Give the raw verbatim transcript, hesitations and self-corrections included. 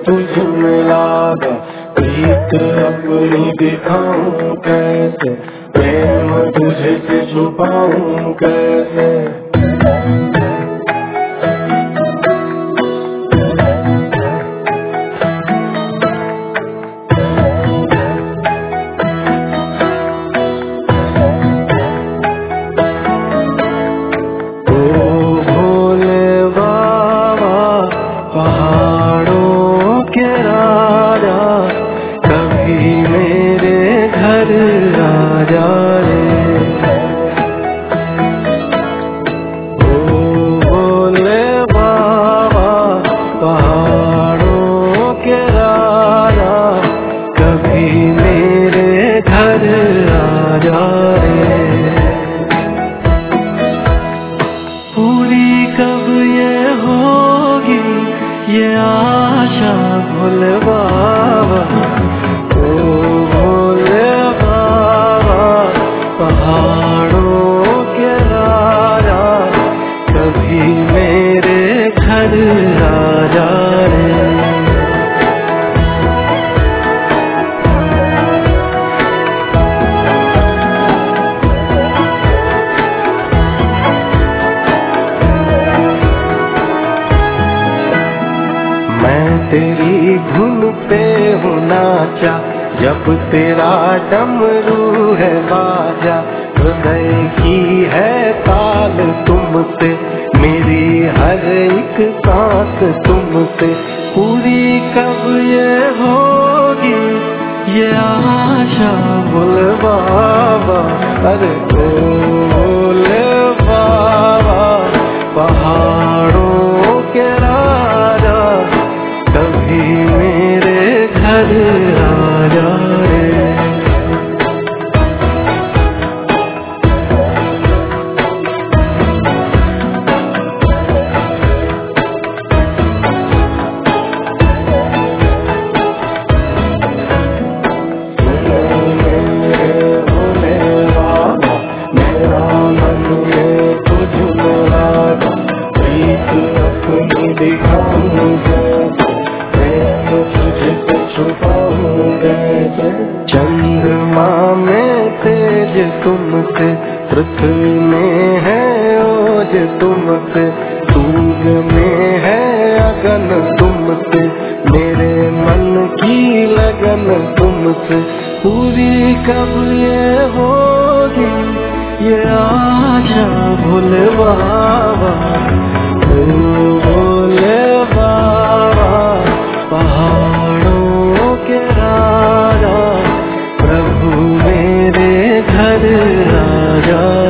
तुझ में लागा, प्रीत अपनी दिखाऊं कैसे, प्रेम तुझे से छुपाऊं कैसे। पूरी कब ये होगी ये आशा भोले बाबा, ओ भोले बाबा पहाड़ों के राजा, कभी मेरे घर आ जा रे। तेरी धुन पे हूँ नाचा, जब तेरा डमरू है बाजा, हृदय की है ताल तुमसे, मेरी हर एक सांस तुमसे। पूरी कब ये होगी ये आशा भोले बाबा, अरे भोले बाबा पहाड़ों के राजा, कभी मेरे घर आ जा रे। मेरा मन है तुझ में लागा, प्रीत अपनी दिखाऊं कैसे। चंद्रमा में तेज तुमसे, पृथ्वी में है ओज तुमसे, सूरज में है अगन तुमसे, मेरे मन की लगन तुमसे। पूरी कब ये होगी ये आशा भोले बाबा, भोले बाबा पहाड़ों के राजा, प्रभु मेरे घर आ जा।